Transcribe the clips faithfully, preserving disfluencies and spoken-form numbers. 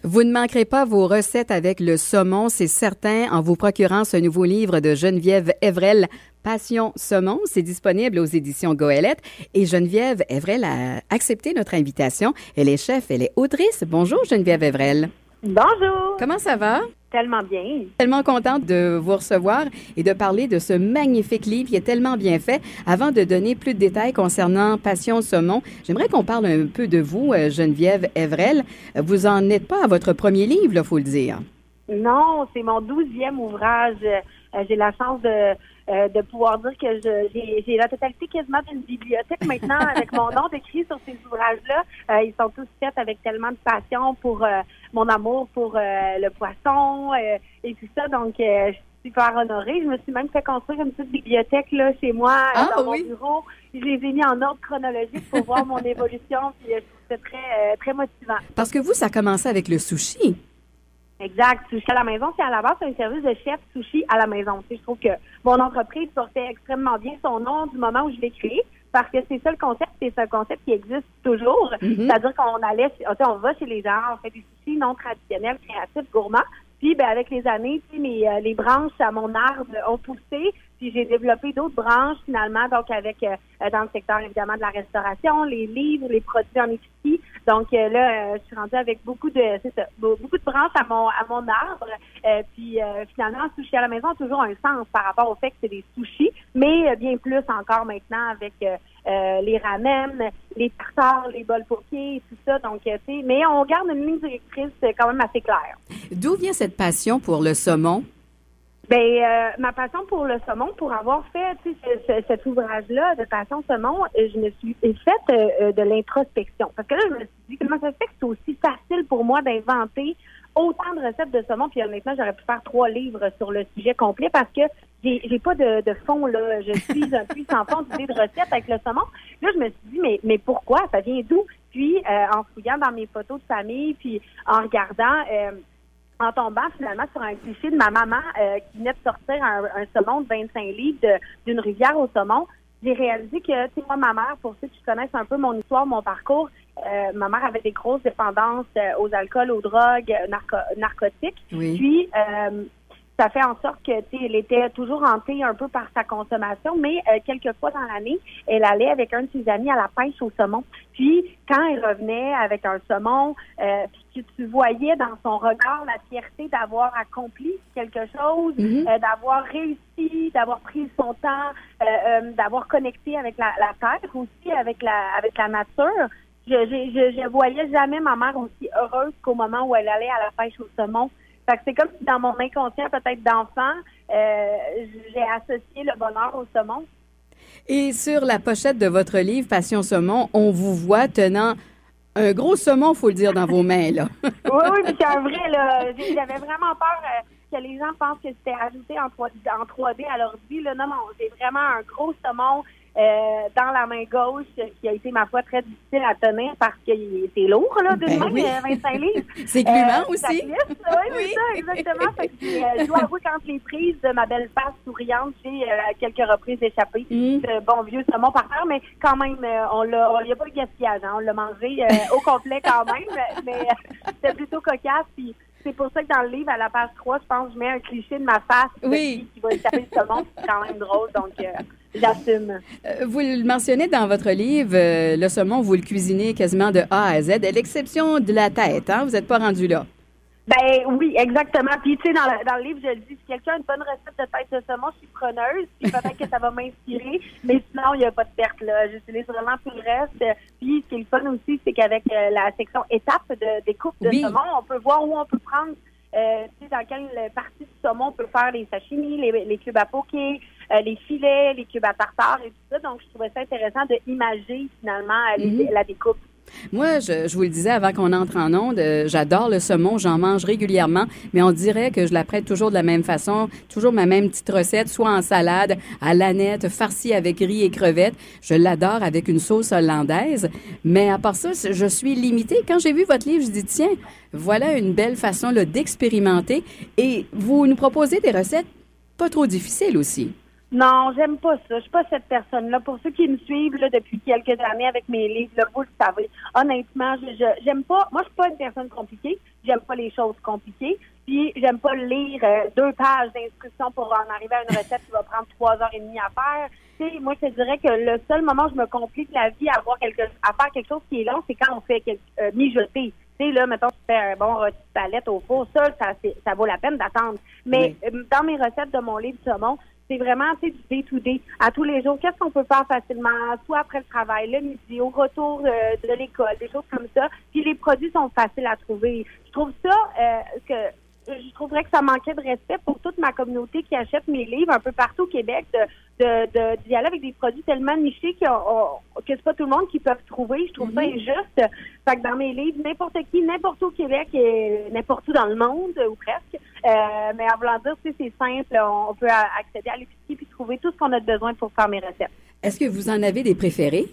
Vous ne manquerez pas vos recettes avec le saumon, c'est certain, en vous procurant ce nouveau livre de Geneviève Evrel, Passion Saumon. C'est disponible aux éditions Goélette. Et Geneviève Evrel a accepté notre invitation. Elle est chef, elle est autrice. Bonjour Geneviève Evrel. Bonjour. Comment ça va? Tellement bien. Tellement contente de vous recevoir et de parler de ce magnifique livre qui est tellement bien fait. Avant de donner plus de détails concernant Passion Saumon, j'aimerais qu'on parle un peu de vous, Geneviève Evrel. Vous en êtes pas à votre premier livre, il faut le dire. Non, c'est mon douzième ouvrage. Euh, j'ai la chance de, euh, de pouvoir dire que je, j'ai, j'ai la totalité quasiment d'une bibliothèque maintenant avec mon nom décrit sur ces ouvrages-là. Euh, ils sont tous faits avec tellement de passion pour euh, mon amour pour euh, le poisson euh, et tout ça. Donc, euh, je suis super honorée. Je me suis même fait construire une petite bibliothèque là chez moi ah, dans oui. mon bureau. Je les ai mis en ordre chronologique pour voir mon évolution. Puis, euh, je trouve ça très, euh, très motivant. Parce que vous, ça a commencé avec le sushi. Exact. Sushi à la maison, c'est à la base un service de chef sushi à la maison. Tu sais, je trouve que mon entreprise portait extrêmement bien son nom du moment où je l'ai créé parce que c'est ça le concept, c'est un concept qui existe toujours. Mm-hmm. C'est-à-dire qu'on allait, on va chez les gens, on fait des sushis non traditionnels, créatifs, gourmands. Puis, ben, avec les années, tu sais, mes, euh, les branches à mon arbre ont poussé. Puis, j'ai développé d'autres branches, finalement, donc avec, euh, dans le secteur, évidemment, de la restauration, les livres, les produits en épicerie. Donc, euh, là, euh, je suis rendue avec beaucoup de, c'est ça, beaucoup de branches à mon, à mon arbre. Euh, puis, euh, finalement, sushi à la maison a toujours un sens par rapport au fait que c'est des sushis, mais euh, bien plus encore maintenant avec euh, euh, les ramen, les tartares, les bols pour pieds et tout ça. Donc, euh, tu sais, mais on garde une ligne directrice quand même assez claire. D'où vient cette passion pour le saumon? Ben, euh, ma passion pour le saumon, pour avoir fait tu sais, ce, ce, cet ouvrage-là de Passion Saumon, je me suis faite euh, de l'introspection. Parce que là, je me suis dit, comment ça se fait que c'est aussi facile pour moi d'inventer autant de recettes de saumon, puis honnêtement, j'aurais pu faire trois livres sur le sujet complet parce que j'ai, j'ai pas de, de fond, là. Je suis un puits sans fond d'idées de recettes avec le saumon. Là, je me suis dit, mais, mais pourquoi? Ça vient d'où? Puis, euh, en fouillant dans mes photos de famille, puis en regardant... Euh, en tombant finalement sur un cliché de ma maman euh, qui venait de sortir un, un saumon de vingt-cinq livres de, d'une rivière au saumon, j'ai réalisé que, tu sais, moi, ma mère, pour ceux qui connaissent un peu mon histoire, mon parcours, euh, ma mère avait des grosses dépendances euh, aux alcools, aux drogues, narco- narcotiques. Oui. Puis, euh, ça fait en sorte que, tu sais, elle était toujours hantée un peu par sa consommation, mais euh, quelques fois dans l'année, elle allait avec un de ses amis à la pêche au saumon. Puis, quand elle revenait avec un saumon, euh, puis que tu voyais dans son regard la fierté d'avoir accompli quelque chose, mm-hmm. euh, d'avoir réussi, d'avoir pris son temps, euh, euh, d'avoir connecté avec la, la terre, aussi avec la avec la nature. Je, je, je, je voyais jamais ma mère aussi heureuse qu'au moment où elle allait à la pêche au saumon. Fait que c'est comme si dans mon inconscient, peut-être d'enfant, euh, j'ai associé le bonheur au saumon. Et sur la pochette de votre livre, Passion Saumon, on vous voit tenant un gros saumon, faut le dire, dans vos mains, là. oui, oui, puis c'est un vrai, là. J'avais vraiment peur euh, que les gens pensent que c'était ajouté en trois D à l'ordi, là. Non, non, j'ai vraiment un gros saumon euh, dans la main gauche qui a été, ma foi, très difficile à tenir parce que c'est lourd, là, d'une ben main, oui. vingt-cinq livres. C'est gluant euh, aussi. Ça glisse, oui, oui. C'est ça, exactement. Fait que je dois avouer qu'entre les prises de ma belle face souriante, j'ai euh, à quelques reprises échappé mm. ce bon vieux saumon par terre, mais quand même, euh, on l'a, il n'y a pas de gaspillage, hein, on l'a mangé euh, au complet quand même, mais euh, c'était plutôt cocasse, puis c'est pour ça que dans le livre, à la page trois, je pense que je mets un cliché de ma face oui. qui va échapper le saumon, c'est quand même drôle, donc euh, j'assume. Euh, vous le mentionnez dans votre livre, euh, le saumon, vous le cuisinez quasiment de A à Z, à l'exception de la tête, hein? Vous n'êtes pas rendu là. Ben oui, exactement. Puis tu sais, dans, dans le livre, je le dis, si quelqu'un a une bonne recette de tête de saumon, je suis preneuse, puis peut-être que ça va m'inspirer, mais sinon, il n'y a pas de perte, là. J'utilise vraiment tout le reste. Puis ce qui est le fun aussi, c'est qu'avec euh, la section étapes de découpe de oui. saumon, on peut voir où on peut prendre, euh, tu sais, dans quelle partie du saumon on peut faire les sashimi, les, les cubes à poké, euh, les filets, les cubes à tartare et tout ça. Donc, je trouvais ça intéressant de imager finalement mm-hmm. la découpe. Moi, je, je vous le disais avant qu'on entre en onde, euh, j'adore le saumon, j'en mange régulièrement, mais on dirait que je la prête toujours de la même façon, toujours ma même petite recette, soit en salade, à l'aneth, farcie avec riz et crevettes. Je l'adore avec une sauce hollandaise, mais à part ça, je suis limitée. Quand j'ai vu votre livre, je dis tiens, voilà une belle façon là, d'expérimenter et vous nous proposez des recettes pas trop difficiles aussi. Non, j'aime pas ça. Je suis pas cette personne-là. Pour ceux qui me suivent là, depuis quelques années avec mes livres, là, vous le savez. Honnêtement, je, je j'aime pas. Moi, je suis pas une personne compliquée. j'aime pas les choses compliquées. Puis, j'aime pas lire euh, deux pages d'instructions pour en arriver à une recette qui va prendre trois heures et demie à faire. Tu sais, moi, je te dirais que le seul moment où je me complique la vie à avoir quelque, à faire quelque chose qui est long, c'est quand on fait quelque, euh, mijoter. Tu sais, là, mettons, tu fais un bon rôti de palette au four, ça, ça, ça vaut la peine d'attendre. Mais oui. euh, dans mes recettes de mon livre saumon, c'est vraiment, tu sais, du day-to-day. À tous les jours, qu'est-ce qu'on peut faire facilement, soit après le travail, le midi, au retour euh, de l'école, des choses comme ça. Puis les produits sont faciles à trouver. Je trouve ça euh, que... Je trouverais que ça manquait de respect pour toute ma communauté qui achète mes livres un peu partout au Québec, de, de, de, d'y aller avec des produits tellement nichés que, que c'est pas tout le monde qui peut trouver. Je trouve mm-hmm. ça injuste. Fait que dans mes livres, n'importe qui, n'importe où au Québec et n'importe où dans le monde, ou presque. Euh, mais en voulant dire, tu sais, c'est simple. On peut accéder à l'épicerie puis trouver tout ce qu'on a besoin pour faire mes recettes. Est-ce que vous en avez des préférés?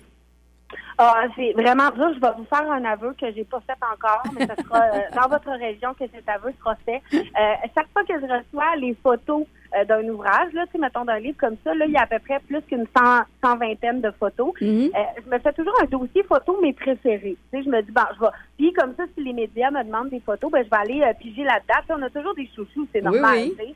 Ah, c'est vraiment dur. Je vais vous faire un aveu que j'ai pas fait encore, mais ce sera euh, dans votre région que cet aveu sera fait. Euh, chaque fois que je reçois les photos euh, d'un ouvrage, là, tu sais, mettons d'un livre comme ça, là, il y a à peu près plus qu'une cent, cent vingtaine de photos. Mm-hmm. Euh, je me fais toujours un dossier photo mes préférés. Tu sais, je me dis bon, je vais. Puis comme ça, si les médias me demandent des photos, ben je vais aller euh, piger la date. On a toujours des chouchous, c'est normal. Oui, oui. Tu sais.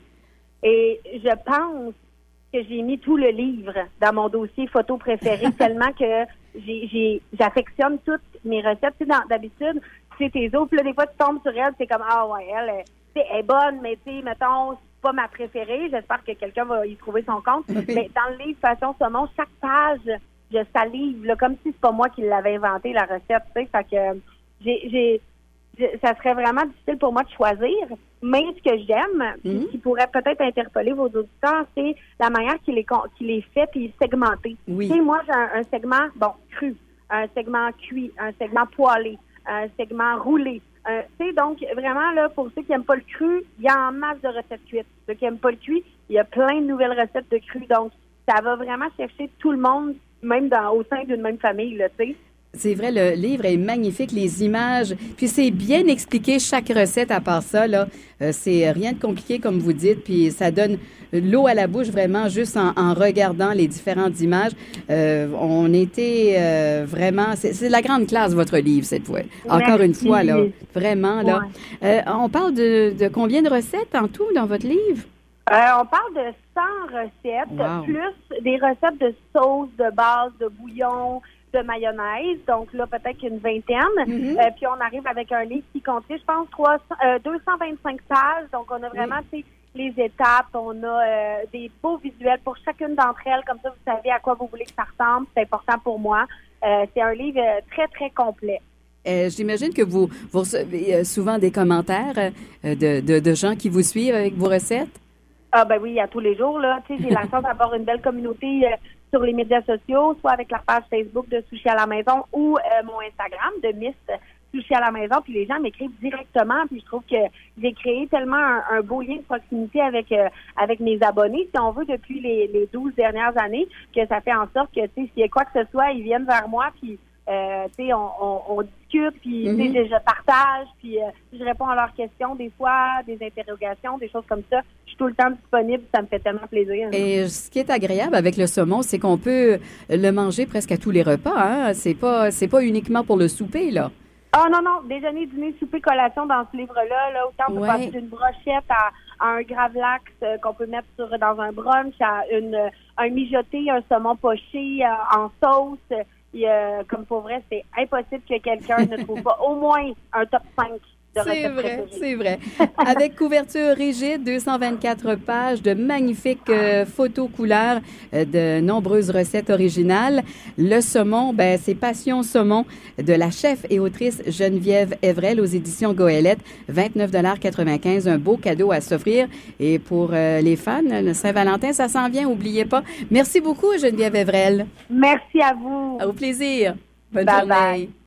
Et je pense que j'ai mis tout le livre dans mon dossier photo préféré tellement que j'ai, j'ai, j'affectionne toutes mes recettes. Tu sais, dans, d'habitude, c'est tes autres. Puis là, des fois, tu tombes sur elle, c'est comme, ah ouais, elle, elle, elle est bonne, mais tu sais, mettons, c'est pas ma préférée. J'espère que quelqu'un va y trouver son compte. Oui. Mais dans le livre Passion Saumon, chaque page, je salive, là, comme si c'est pas moi qui l'avais inventé, la recette, tu sais. Fait que j'ai, j'ai, j'ai, ça serait vraiment difficile pour moi de choisir. Mais ce que j'aime, mm-hmm. qui pourrait peut-être interpeller vos auditeurs, c'est la manière qu'il est, qu'il est fait et segmenté. Oui. Tu sais, moi, j'ai un, un segment, bon, cru, un segment cuit, un segment poêlé, un segment roulé. Euh, tu sais, donc, vraiment, là, pour ceux qui n'aiment pas le cru, il y a en masse de recettes cuites. Ceux qui n'aiment pas le cuit, il y a plein de nouvelles recettes de cru. Donc, ça va vraiment chercher tout le monde, même dans, au sein d'une même famille, là, tu sais. C'est vrai, le livre est magnifique, les images, puis c'est bien expliqué chaque recette à part ça, là. Euh, c'est rien de compliqué, comme vous dites, puis ça donne l'eau à la bouche vraiment juste en, en regardant les différentes images. Euh, on était euh, vraiment... C'est, c'est la grande classe, votre livre, cette fois. Encore Merci. Une fois, là, vraiment, là. Ouais. Euh, on parle de, de combien de recettes en tout dans votre livre? Euh, on parle de cent recettes, wow. plus des recettes de sauce, de base, de bouillon, de mayonnaise, donc là, peut-être qu'une vingtaine. Mm-hmm. Euh, puis on arrive avec un livre qui contient, je pense, trois cents, euh, deux cent vingt-cinq pages. Donc, on a vraiment, tu sais, les étapes. On a euh, des beaux visuels pour chacune d'entre elles. Comme ça, vous savez à quoi vous voulez que ça ressemble. C'est important pour moi. Euh, c'est un livre très, très complet. Euh, j'imagine que vous, vous recevez souvent des commentaires euh, de, de, de gens qui vous suivent avec vos recettes? Ah ben oui, à tous les jours, là. Tu sais, j'ai la chance d'avoir une belle communauté euh, sur les médias sociaux, soit avec la page Facebook de Sushi à la maison ou euh, mon Instagram de Miss Sushi à la maison. Puis les gens m'écrivent directement. Puis je trouve que j'ai créé tellement un, un beau lien de proximité avec euh, avec mes abonnés, si on veut, depuis les, les douze dernières années, que ça fait en sorte que, tu sais, s'il y a quoi que ce soit, ils viennent vers moi, puis Euh, tu sais, on, on, on discute, puis mm-hmm. tu sais, je, je partage, puis euh, je réponds à leurs questions des fois, des interrogations, des choses comme ça. Je suis tout le temps disponible, ça me fait tellement plaisir. Et ce qui est agréable avec le saumon, c'est qu'on peut le manger presque à tous les repas, hein. C'est pas, c'est pas uniquement pour le souper, là. Ah non, non, déjeuner, dîner, souper, collation dans ce livre-là, là, autant on peut ouais. passer d'une brochette à, à un gravlax euh, qu'on peut mettre sur dans un brunch, à une un mijoté, un saumon poché euh, en sauce. Et, euh, comme pour vrai, c'est impossible que quelqu'un ne trouve pas au moins un top cinq de recettes. C'est vrai, c'est vrai. Avec couverture rigide, deux cent vingt-quatre pages, de magnifiques euh, photos couleurs, euh, de nombreuses recettes originales. Le saumon, ben c'est Passion Saumon de la chef et autrice Geneviève Evrel aux éditions Goélette, vingt-neuf dollars quatre-vingt-quinze, un beau cadeau à s'offrir. Et pour euh, les fans, le Saint-Valentin, ça s'en vient, oubliez pas. Merci beaucoup, Geneviève Evrel. Merci à vous. Au plaisir. Bonne bye journée. Bye.